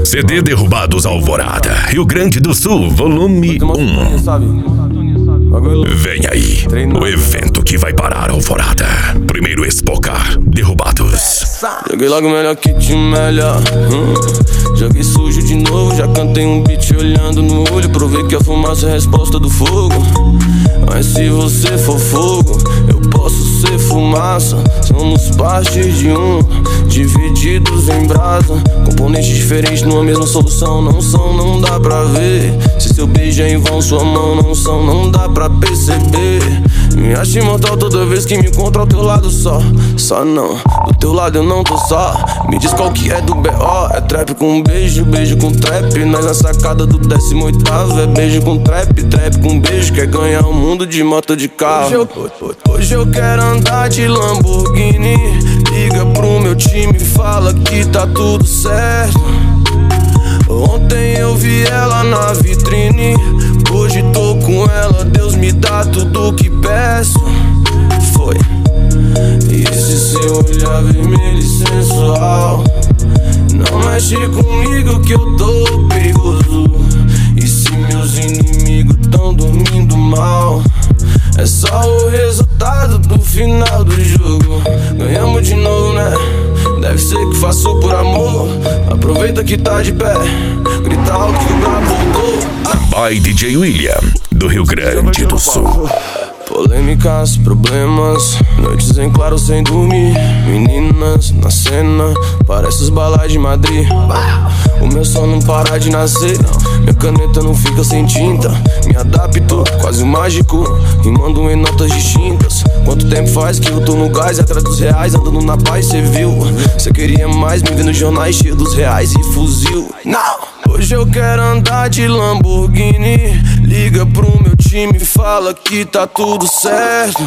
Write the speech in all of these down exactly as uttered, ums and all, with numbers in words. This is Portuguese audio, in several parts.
C D Derrubados Alvorada, Rio Grande do Sul, volume um. Vem aí, o evento que vai parar a Alvorada. Primeiro Expocar, Derrubados. Joguei logo melhor que te melhor. hum. Joguei sujo de novo, já cantei um beat olhando no olho. Provei que a fumaça é a resposta do fogo. Mas se você for fogo, eu posso ser fumaça. Somos parte de um, divididos em brasa. Componentes diferentes numa mesma solução. Não são, não dá pra ver. Se seu beijo é em vão, sua mão não são, não dá pra perceber. Me acho imortal toda vez que me encontro ao teu lado só. Só não, do teu lado eu não tô só. Me diz qual que é do B O. É trap com beijo, beijo com trap. Nós na sacada do décimo oitavo. É beijo com trap, trap com beijo. Quer ganhar o mundo de moto de carro. Hoje eu, hoje eu quero andar de Lamborghini. Liga pro meu time e fala que tá tudo certo. Ontem eu vi ela na vitrine, hoje tô com ela. Deus me dá tudo que peço. Foi. E esse seu olhar vermelho e sensual, não mexe comigo que eu tô perigoso. E se meus inimigos tão dormindo mal, é só o resultado do final do jogo. Ganhamos de novo, né? Deve ser que faço por amor. Aproveita que tá de pé, grita alto que o brabo voltou. By D J William, do Rio Grande do Sul. Polêmicas, problemas, noites em claro sem dormir. Meninas na cena, parece os balais de Madrid. O meu som não para de nascer, minha caneta não fica sem tinta. Me adapto, quase um mágico, rimando em notas distintas. Quanto tempo faz que eu tô no gás, atrás dos reais, andando na paz, cê viu? Cê queria mais, me vê nos jornais cheio dos reais e fuzil. Não! Hoje eu quero andar de Lamborghini. Liga pro meu time e fala que tá tudo certo.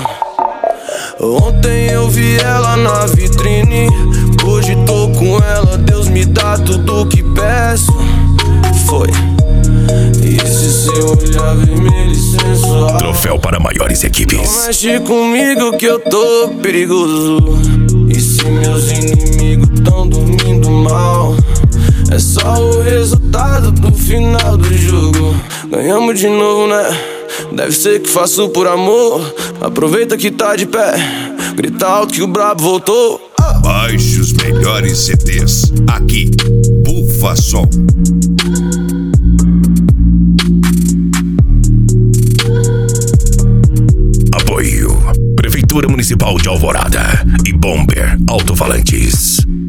Ontem eu vi ela na vitrine, hoje tô com ela. Deus me dá tudo que peço. Foi. E esse seu olhar vermelho e sensual, Troféu para maiores equipes. não mexe comigo que eu tô perigoso. E se meus inimigos tão dormindo mal, é só o resultado do final do jogo. Ganhamos de novo, né? Deve ser que faço por amor. Aproveita que tá de pé, grita alto que o brabo voltou. Baixe os melhores C Ds aqui, Bufa Som. Apoio Prefeitura Municipal de Alvorada e Bomber Alto-Falantes.